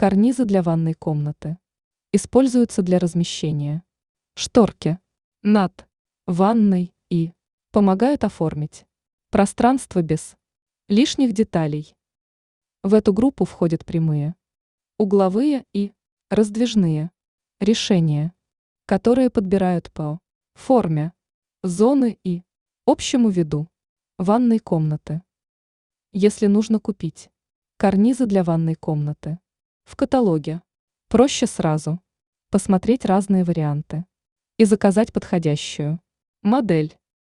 Карнизы для ванной комнаты. Используются для размещения. Шторки над ванной и помогают оформить пространство без лишних деталей. В эту группу входят прямые, угловые и раздвижные решения, которые подбирают по форме, зоны и общему виду ванной комнаты. Если нужно купить карнизы для ванной комнаты в каталоге, проще сразу посмотреть разные варианты и заказать подходящую модель.